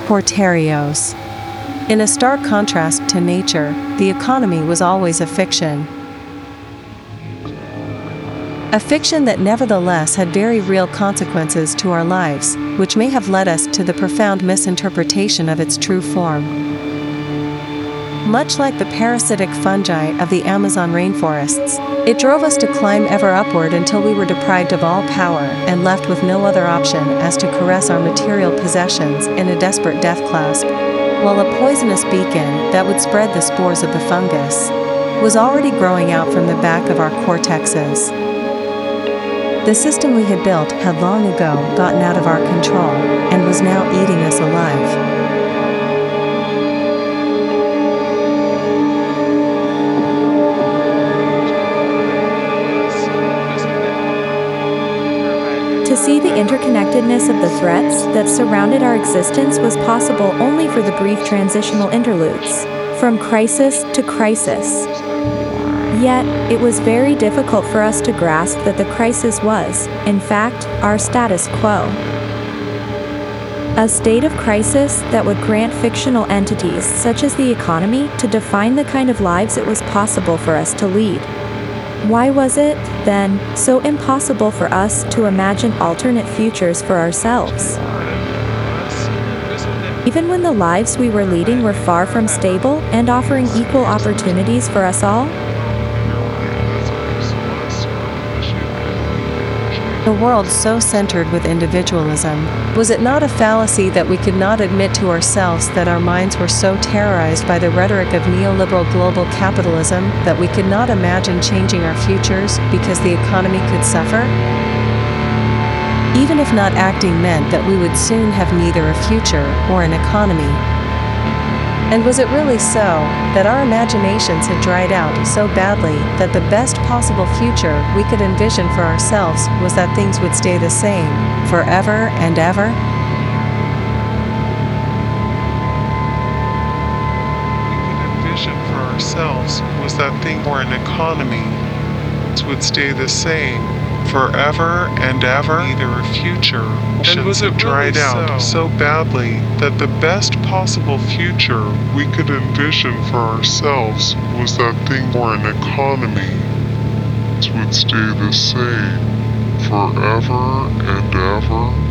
Porterios. In a stark contrast to nature, the economy was always a fiction. A fiction that nevertheless had very real consequences to our lives, which may have led us to the profound misinterpretation of its true form. Much like the parasitic fungi of the Amazon rainforests, it drove us to climb ever upward until we were deprived of all power and left with no other option as to caress our material possessions in a desperate death clasp, while a poisonous beacon that would spread the spores of the fungus was already growing out from the back of our cortexes. The system we had built had long ago gotten out of our control and was now eating us alive. To see the interconnectedness of the threats that surrounded our existence was possible only for the brief transitional interludes, from crisis to crisis. Yet, it was very difficult for us to grasp that the crisis was, in fact, our status quo. A state of crisis that would grant fictional entities such as the economy to define the kind of lives it was possible for us to lead. Why was it, then, so impossible for us to imagine alternate futures for ourselves? Even when the lives we were leading were far from stable and offering equal opportunities for us all? The world so centered with individualism, was it not a fallacy that we could not admit to ourselves that our minds were so terrorized by the rhetoric of neoliberal global capitalism that we could not imagine changing our futures because the economy could suffer? Even if not acting meant that we would soon have neither a future or an economy. And was it really so, that our imaginations had dried out so badly that the best possible future we could envision for ourselves was that things would stay the same, forever and ever? We could envision for ourselves was that things or an economy would stay the same, forever and ever, neither a future. And was it dried out so badly that the best possible future we could envision for ourselves was that thing or an economy would stay the same, forever and ever?